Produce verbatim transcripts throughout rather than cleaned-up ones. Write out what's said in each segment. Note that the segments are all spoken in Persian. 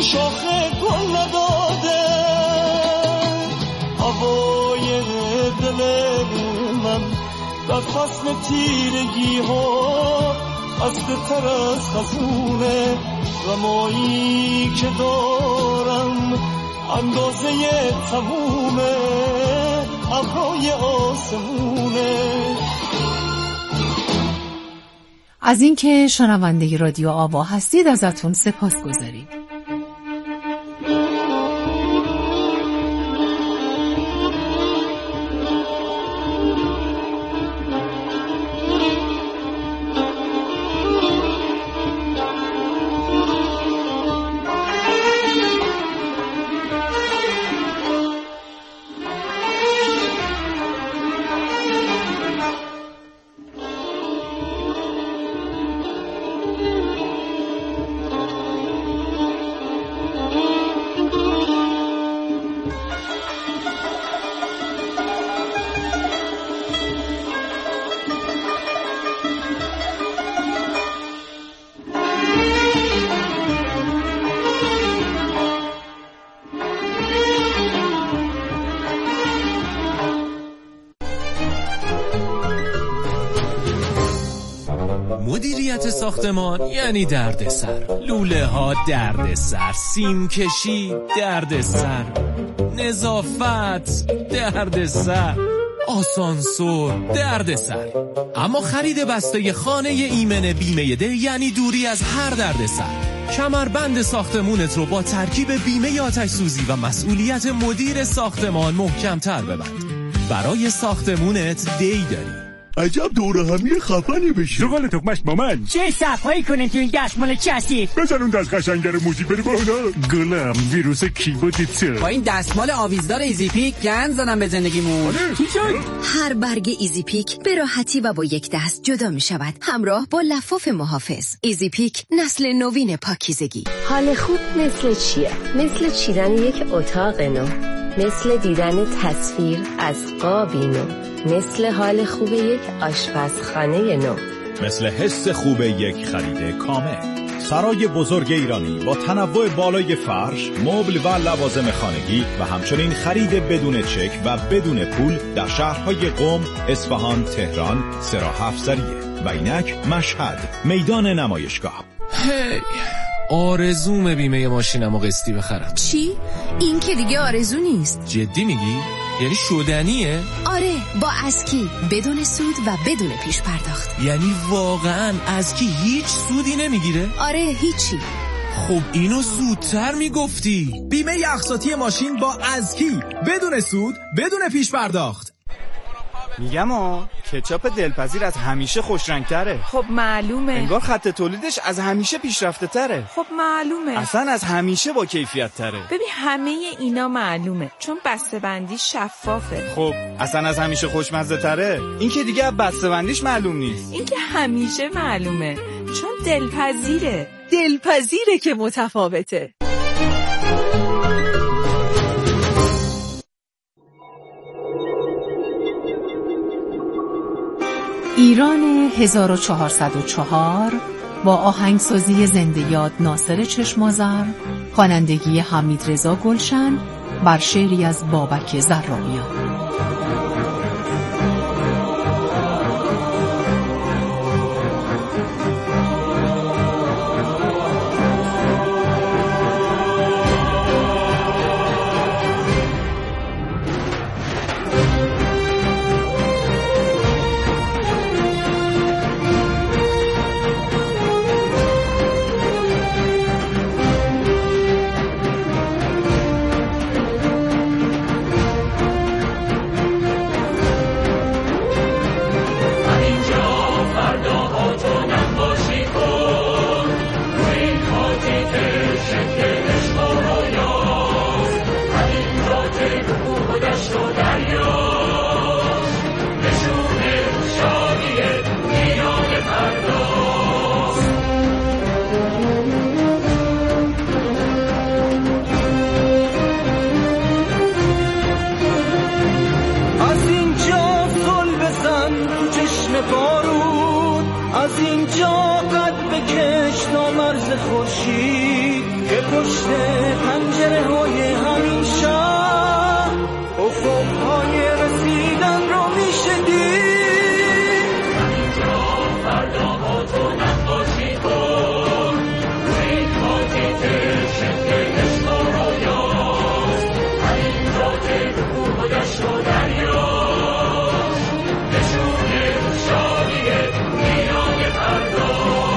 شاخه گل نداده، هوای دل من در فصل تیرگی ها خسته تر از خزونه، غمایی که دارم اندازه تمومه ابرای آسمونه. از اینکه شنونده رادیو آوا هستید ازتون سپاسگزاریم. مدیریت ساختمان یعنی دردسر، لوله ها دردسر، سیم کشی دردسر، نظافت دردسر، آسانسور دردسر. اما خرید بسته خانه ایمن بیمه ده یعنی دوری از هر دردسر. کمربند ساختمونت رو با ترکیب بیمه آتش سوزی و مسئولیت مدیر ساختمان محکم‌تر ببند. برای ساختمونت دی داری. عجب دوره همی خفنی بشه. زغال تخمش مامان چه صفایی کنین تو این دستمال کسی؟ بزن اون دست قشنگه موزی بری بالا. گلم ویروس کیبوتیته. با این دستمال آویزدار ایزی پیک گند زدم به زندگیمون. چی شد؟ هر برگ ایزی پیک به راحتی و با یک دست جدا می شود، همراه با لفاف محافظ. ایزی پیک نسل نوین پاکیزگی. حال خوب مثل چیه؟ مثل چیدن یک اتاق نو، مثل دیدن تصویر از قابی نو، مثل حال خوب یک آشپزخانه نو، مثل حس خوب یک خرید کامل. سرای بزرگ ایرانی با تنوع بالای فرش، مبل و لوازم خانگی و همچنین خرید بدون چک و بدون پول در شهرهای قم، اصفهان، تهران، سراح افزریه و اینک مشهد، میدان نمایشگاه. هی آرزوم بیمه ماشینمو قسطی بخرم. چی؟ این که دیگه آرزو نیست. جدی میگی؟ یعنی شدنیه؟ آره، با اسکی، بدون سود و بدون پیش پرداخت. یعنی واقعا اسکی هیچ سودی نمیگیره؟ آره، هیچی. خب اینو زودتر میگفتی. بیمه اقساطی ماشین با اسکی، بدون سود، بدون پیش پرداخت. میگم ها کچاپ دلپذیر از همیشه خوش رنگ تره. خب معلومه. انگار خط تولیدش از همیشه پیشرفته تره. خب معلومه. اصلا از همیشه با کیفیت تره. ببین همه اینا معلومه چون بسته بندی شفافه. خب اصلا از همیشه خوشمزه تره. این که دیگه از بسته بندیش معلوم نیست. این که همیشه معلومه چون دلپذیره. دلپذیره که متفاوته. ایران هزار و چهارصد و چهار با آهنگسازی زنده یاد ناصر چشمازر، خوانندگی حمید رضا گلشن بر شعری از بابک زراقیان. پشت پنجره های همین شهر افق های رسیدن رو میشه دید. همینجا فردا ها تو نقاشی کن روی این خاطی که شکل عشق و رویاست. همینجا که کوه و دشت و دریاست نشون شادی میان فرداست.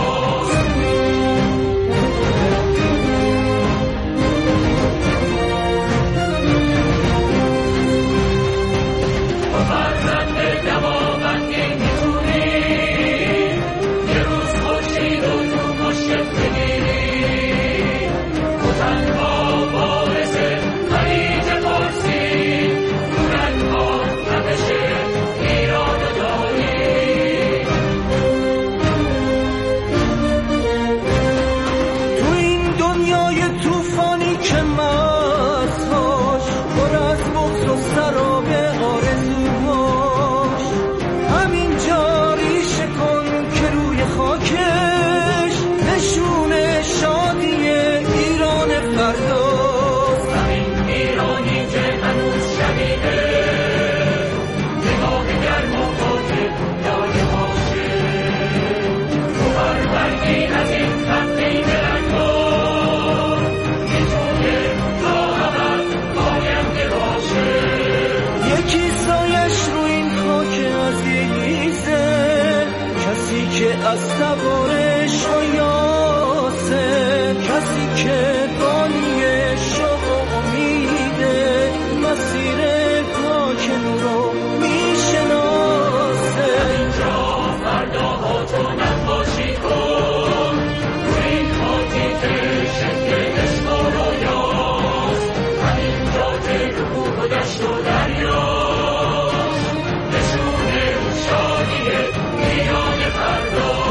از سوارش و یاسه کسی که بانی شوق و امیده مسیر پاکن رو میشناسه. اینجا فردا ها تو نقاشی کن روی این خاطی که شکل عشق و رویاست. همینجا که کوه و دشت و دریاست نشون شادی میان فردا.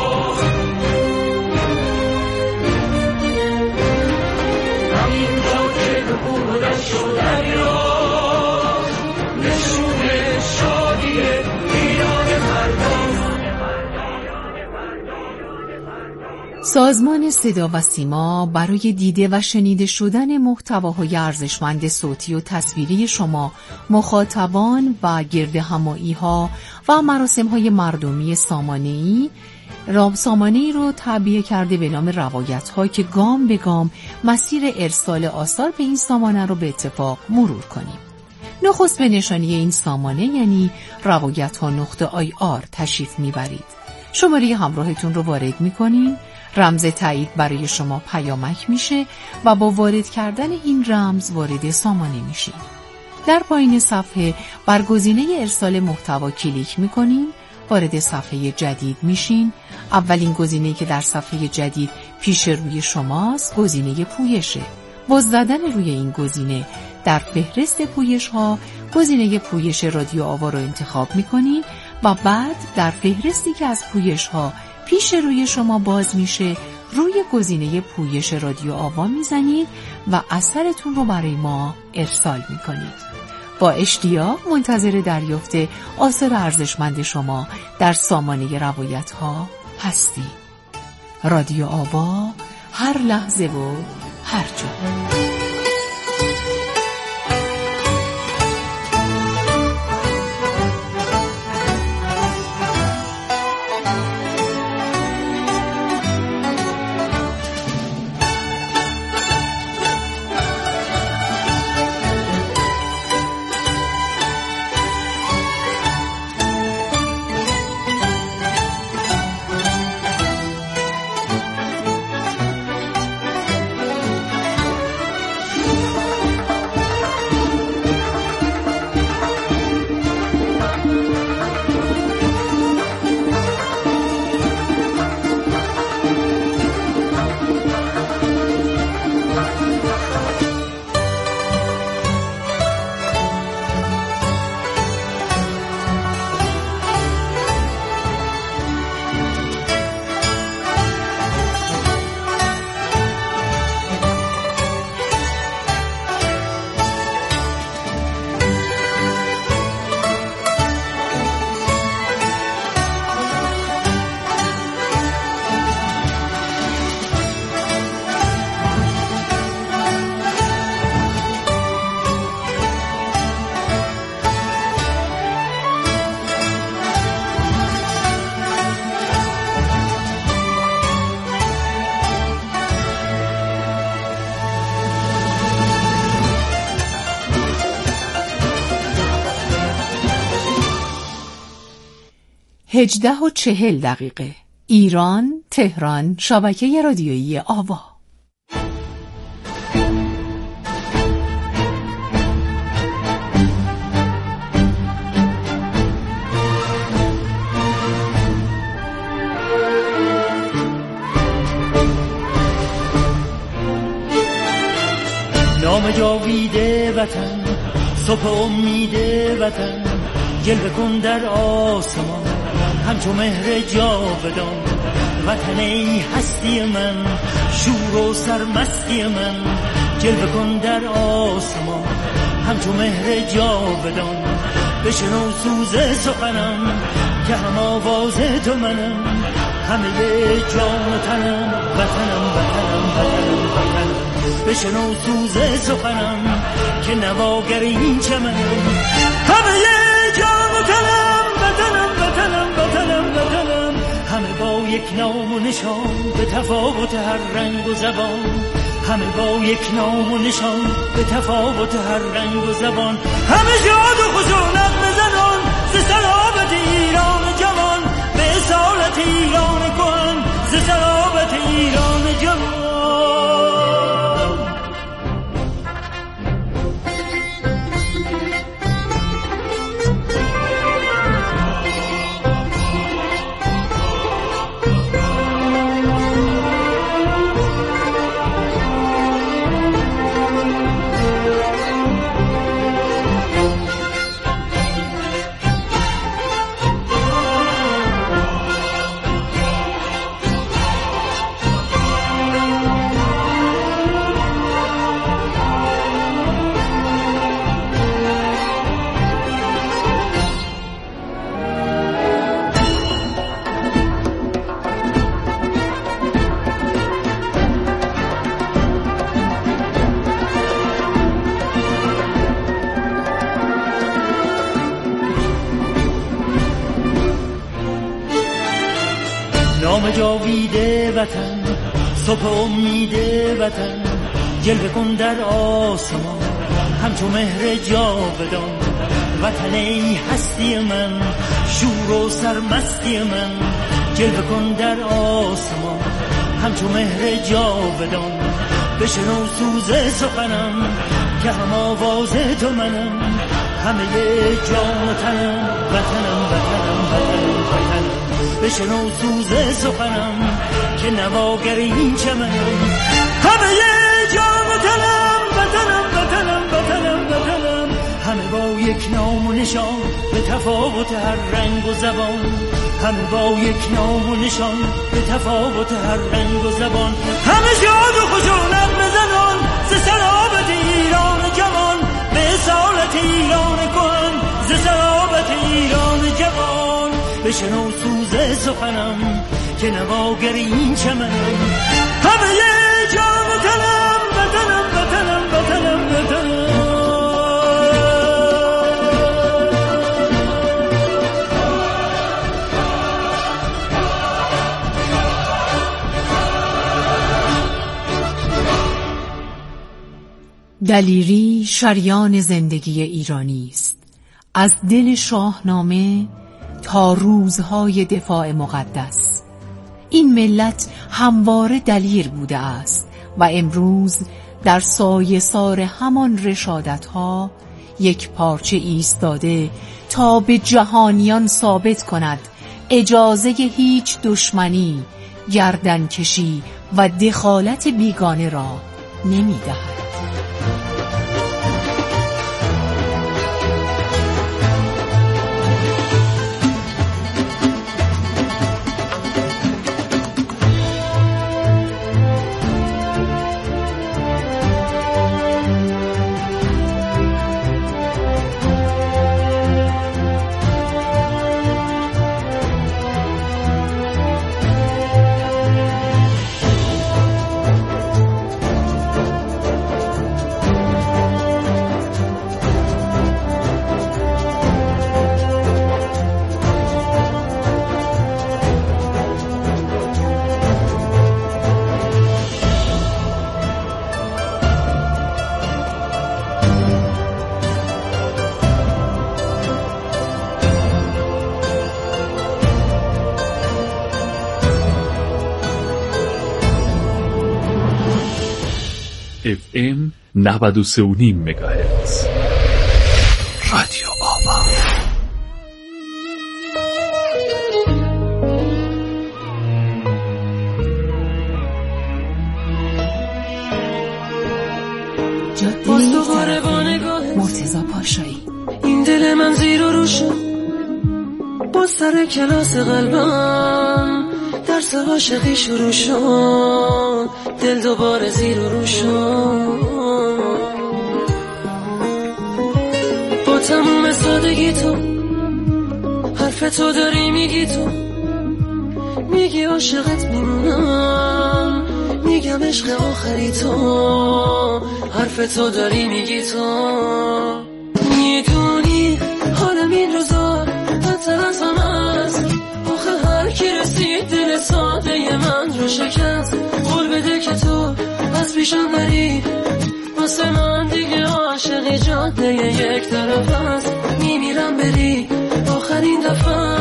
سازمان صدا و سیما برای دیده و شنیده شدن محتواهای ارزشمند صوتی و تصویری شما مخاطبان و گردهمایی‌ها و مراسم‌های مردمی سامانه‌ای سامانه‌ای رو تعبیه کرده به نام روایت‌ها که گام به گام مسیر ارسال آثار به این سامانه رو به اتفاق مرور کنیم. نخست به نشانی این سامانه یعنی روایت‌ها نقطه آی آر تشریف میبرید. شماره همراهتون رو وارد میکنین، رمز تایید برای شما پیامک میشه و با وارد کردن این رمز وارد سامانه میشین. در پایین صفحه بر گزینه ارسال محتوا کلیک میکنین، وارد صفحه جدید میشین. اولین گزینه‌ای که در صفحه جدید پیش روی شماست گزینه پویشه. با زدن روی این گزینه در فهرست پویش ها گزینه پویش رادیو آوا رو انتخاب میکنین و بعد در فهرستی که از پویش ها پیش روی شما باز میشه روی گزینه پویش رادیو آوا میزنید و اثرتون رو برای ما ارسال میکنید. با اشتیاق منتظر دریافت آثار ارزشمند شما در سامانه روایت ها هستی. رادیو آوا، هر لحظه و هر جا. هجده و چهل دقیقه. ایران، تهران، شبکه رادیویی آوا. نام جاویده وطن، صبح امید وطن، جلوه کن در آسمان همچو مهر جاودان. وطن ای هستی من، شور و سرمستی من، جلوه کن در آسمان همچو مهر جاودان. بشنو سوز سخنم که هم آواز تو منم، همه جان و تنم وطنم وطنم وطنم وطنم. بشنو سوز سخنم که نواگر این چمنم، همه جان و تنم وطنم وطنم وطنم وطنم. همه با یک نام و نشان به تفاوت هر رنگ و زبان، همه با یک نام و نشان به تفاوت هر رنگ و زبان. همه شاد و خوش و نغمه زنان ز صلابت ایران جوان، به اصالت ایران کهن ز صلابت ایران جوان. نام جاویده وطن، صبح امید وطن، جلوه کن در آسمان همچو مهر جاودان. وطن ای هستی من، شور و سرمستی من، جلوه کن در آسمان همچو مهر جاودان. بشنو سوز سخنم که هم آواز تو منم، همه جان و تنم وطنم وطنم وطنم وطنم. بشنو سوز سخنم که نواگر این چمنم، همه جان و تنم وطنم وطنم وطنم وطنم. همه با یک نام و نشان به تفاوت هر رنگ و زبان، همه با یک نام و نشان به تفاوت هر رنگ و زبان. همه شاد و خوش و نغمه زنان ز صلابت ایران جوان، به اصالت ایران کهن ز صلابت ایران جوان. بشنو سوز سخنم که نواگر این چمنم، همه جان و تنم وطنم وطنم وطنم وطنم. دلیری شریان زندگی ایرانی است، از دل شاهنامه تا روزهای دفاع مقدس. این ملت همواره دلیر بوده است و امروز در سایه سار همان رشادتها یک پارچه ایستاده تا به جهانیان ثابت کند اجازه هیچ دشمنی، گردنکشی و دخالت بیگانه را نمی‌دهد. اف ام نود و سه و نیم مگاهرتز. رادیو آوا. جاده مرتضی پاشایی. این دل من زیر و رو شد باز سر کلاس قلبم درس عاشقی شروع شد دل دوباره زیر و رو شد با تموم سادگی تو حرف تو داری میگی تو میگی عاشقت میمونم میگم عشق آخری تو حرف تو داری میگی تو میدونی حالم این روزا بدتر از همه است آخه هر کی رسید دل ساده من رو شکست قول بده که تو از پیشم نری واسه من دیگه عاشقی جاده یک طرف است میمیرم بری آخرین دفعه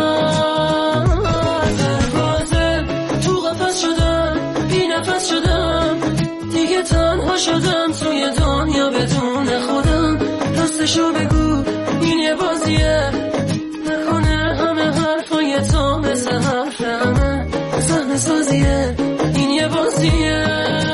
دروازه تو قفس شدم بی نفس شدم دیگه تنها شدم توی دنیا بدون خودم راستشو بگو این یه بازیه نکنه همه حرفای تو مثل حرف همه صحنه سازیه این یه بازیه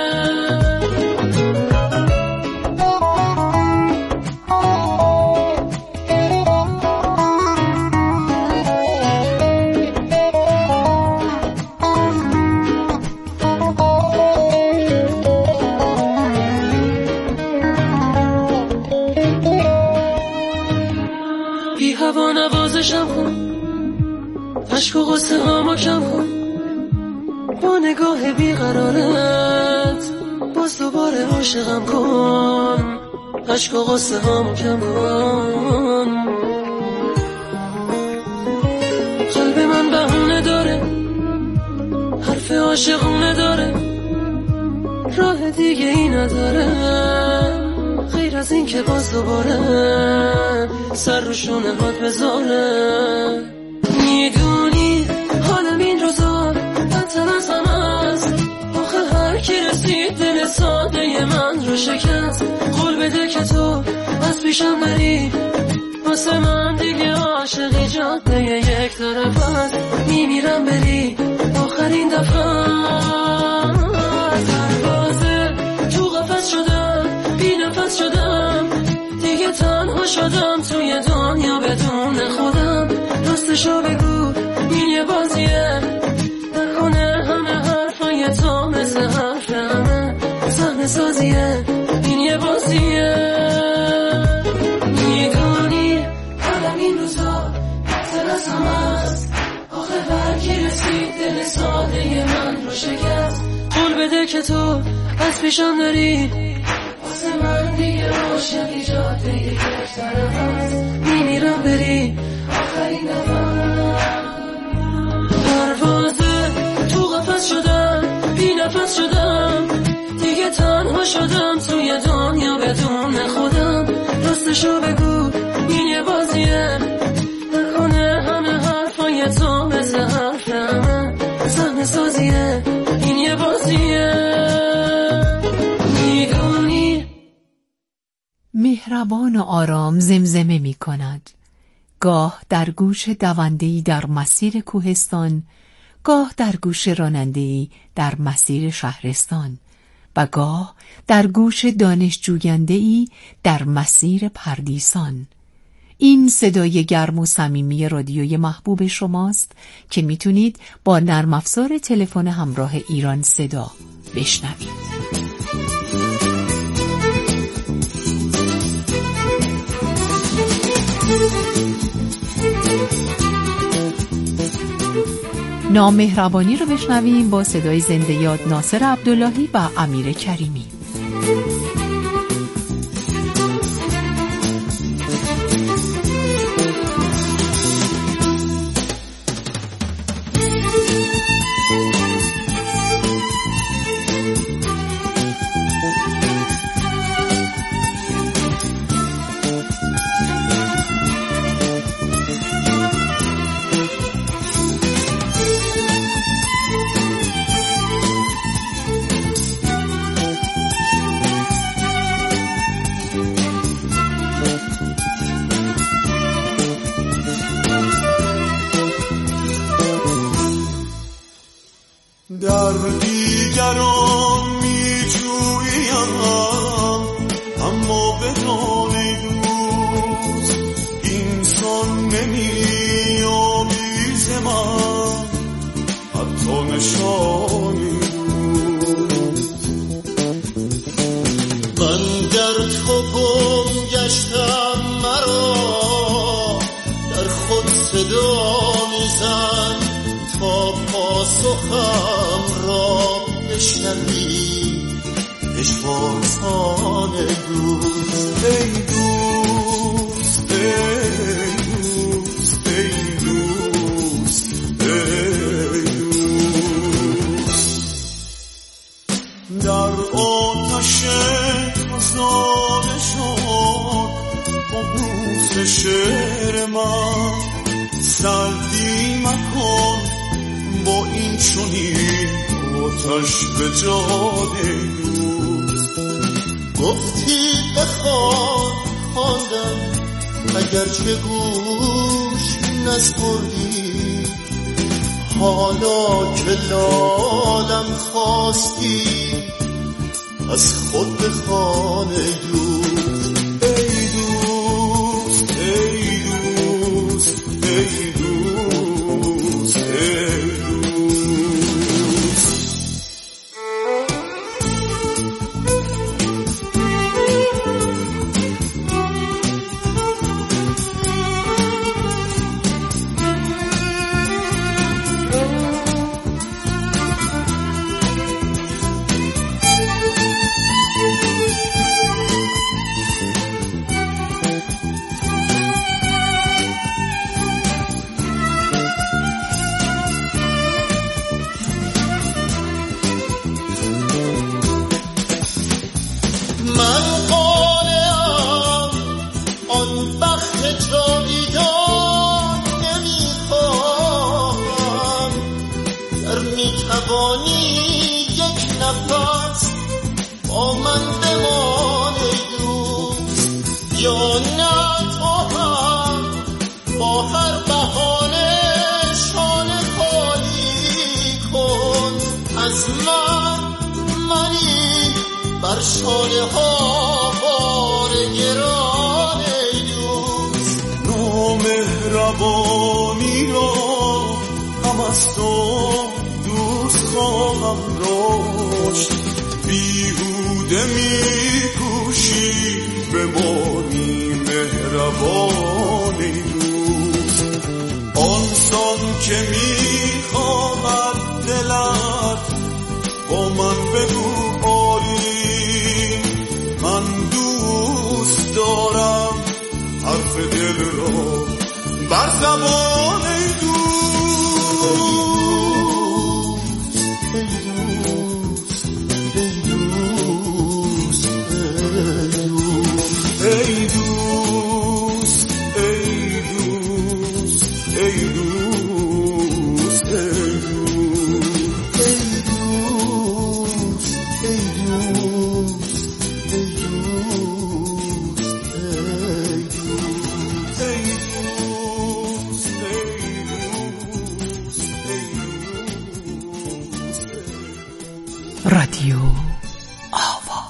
هوا نوازشم کن عشق و غصه هامو کم کن با نگاه بیقرارت باز دوباره عاشقم کن عشق و غصه هامو کم کن قلب من بهونه داره حرف عاشقونه داره راه دیگه ای نداره غیر از این که باز دوباره سر رو شونه هات بذاره میدونی حالم این روزا بدتر از همه است آخه هر کی رسید دل ساده من رو شکست قول بده که تو از پیشم نری واسه من دیگه عاشقی جاده یک طرف است میمیرم بری آخرین دفعه دروازه تو قفس شدم بی نفس شدم دیگه تنها شدم توی دنیا بدون خودم راستشو بگو این یه بازیه نکنه همه حرفای تو مثل حرف همه صحنه سازیه این یه بازیه میدونی حالم این روزا بدتر از همه است آخه هر کی رسید دل ساده من رو شکست قول بده که تو از پیشم نری واسه من دیگه عاشقی جاده یک طرف است میمیرم بری آخرین دفعه پروازه تو قفس شدم بی نفس شدم دیگه تنها شدم توی دنیا بدون خودم راستشو بگو این یه بازیه نکنه همه حرفای تو مثل حرف همه صحنه سازیه این یه بازیه مهربان و آرام زمزمه می کند. گاه در گوش دونده‌ای در مسیر کوهستان، گاه در گوش راننده‌ای در مسیر شهرستان و گاه در گوش دانشجوینده‌ای در مسیر پردیسان. این صدای گرم و صمیمی رادیوی محبوب شماست که میتونید با نرم افزار تلفن همراه ایران صدا بشنوید. نامهربانی رو بشنویم با صدای زنده یاد ناصر عبداللهی و امیر کریمی. من در تو گم گشتم، مرا در خود صدا میزن تا پاسخم را بشنوی. پشوازان دوست، ای دوست، ای دوست، ای دوست، ای دوست. در آتش خزانه شد قبوس شعر من، سردی مکن با این چنین آتش به جان دوست. گفتی بخوان خواندم اگرچه گوش نسپردی، حالا که لالم خواستی از خود بخوان دوست. ای دوست، ای دوست، ای دوست، ای شانه ها بار گران دوست. نامهربانی را هم از تو دوست خواهم داشت، بیهوده می کوشی بمانی مهربان دوست. آنسان که می خواهد دلت با من بگو آری، من دوست دارم حرف دل را بر زبان دوست. ای دوست، ای دوست، ای دوست، ای رادیو آوا.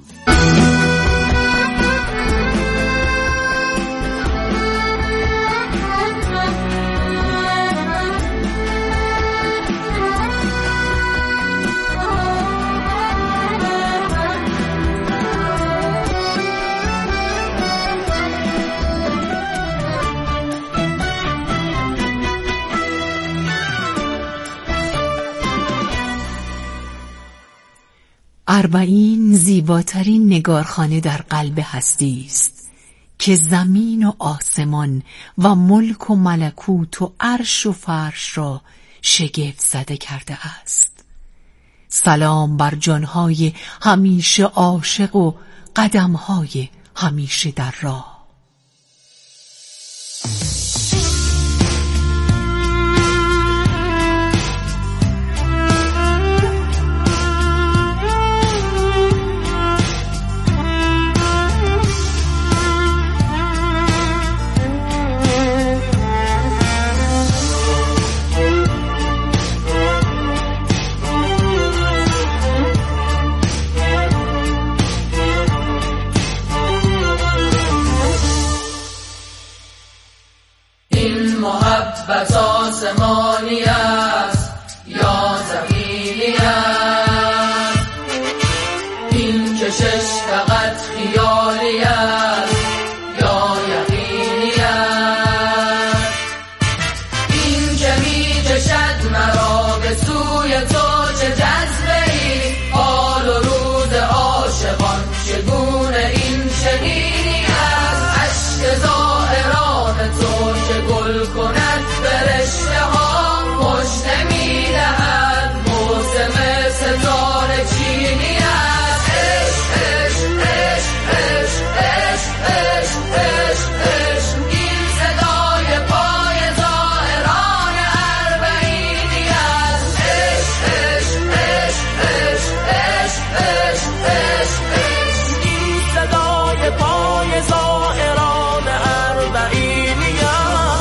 اربعین زیباترین نگارخانه در قلب هستی است که زمین و آسمان و ملک و ملکوت و عرش و فرش را شگفت زده کرده است. سلام بر جانهای همیشه عاشق و قدمهای همیشه در راه. محبت آسمانی است یا زمینی است، این کشش عشق فقط خیالی است یا یقینی است؟ این که می کشد مرا به سوی تو چه جذبه ای؟ حال و روز عاشقان چگونه این چنینی است؟ عشق زائران تو که گل کند به رشته ها مژده می دهد موسم ستاره چینی است. عشق عشق عشق عشق عشق عشق عشق این صدای پای زائران اربعینی است. عشق عشق عشق عشق عشق عشق عشق این صدای پای زائران اربعینی است.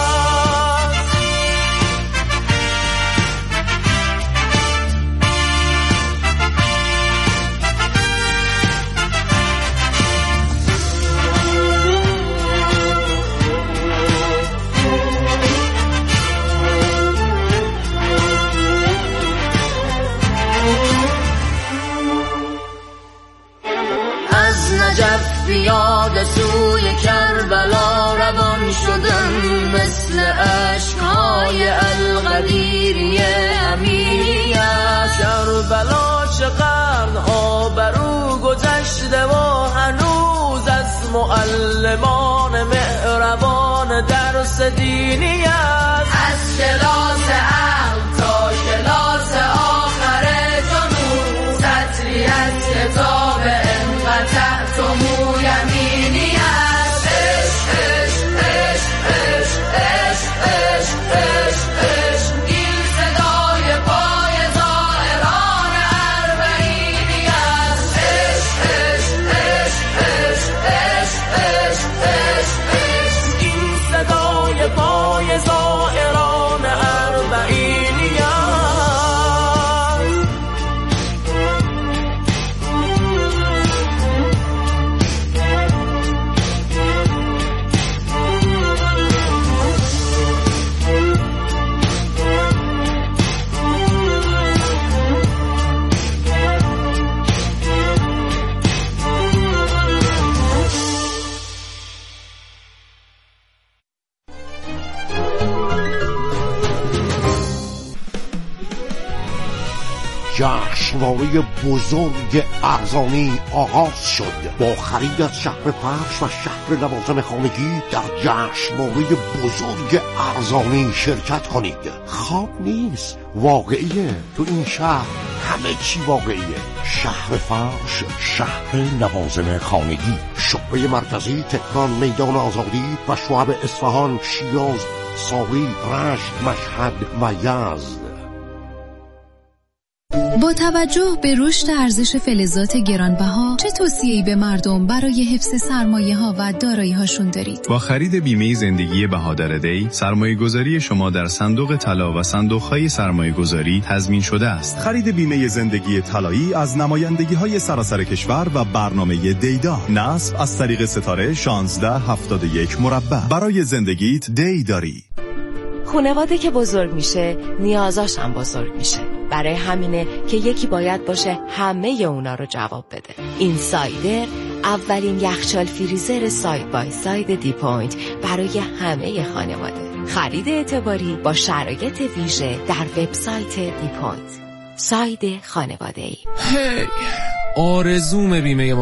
از نجف بیاد سوی کربلا روان شدم مثل عشقهای القدیری امیری است. کربلا چه قرنها برو گذشته و هنوز از معلمان مهربان درس دینی است. از کلاس عقل تا کلاس آخر جنون سطری از کتاب انقطعت مو یمینی است. عشق عشق عشق عشق عشق عشق عشق این صدای پای زائران اربعینی است. عشق عشق عشق عشق عشق عشق عشق این صدای پای زائران اربعینی است. جشنواره بزرگ ارزانی آغاز شد. با خرید از شهر فرش و شهر لوازم خانگی در جشنواره بزرگ ارزانی شرکت کنید. خواب نیست، واقعیه. تو این شهر همه چی واقعیه. شهر فرش، شهر لوازم خانگی، شعبه مرکزی تهران، میدان آزادی و شعب اصفهان، شیراز، ساری، رشت، مشهد و یزد. با توجه به رشد ارزش فلزات گرانبها چه توصیه‌ای به مردم برای حفظ سرمایه‌ها و دارایی‌هاشون دارید؟ با خرید بیمه زندگی بهادر دی، سرمایه‌گذاری شما در صندوق طلا و صندوق‌های سرمایه‌گذاری تضمین شده است. خرید بیمه زندگی طلایی از نمایندگی‌های سراسر کشور و برنامه دیدا. نصب از طریق ستاره شانزده هفتاد و یک مربع. برای زندگیت دی داری. خانواده که بزرگ میشه نیازاش هم بزرگ میشه. برای همینه که یکی باید باشه همه اونا رو جواب بده. این سایدر اولین یخچال فریزر ساید بای ساید دی پوینت برای همه خانواده. خرید اعتباری با شرایط ویژه در وبسایت دی پوینت. ساید خانواده‌ای. هی آرزوم بیمه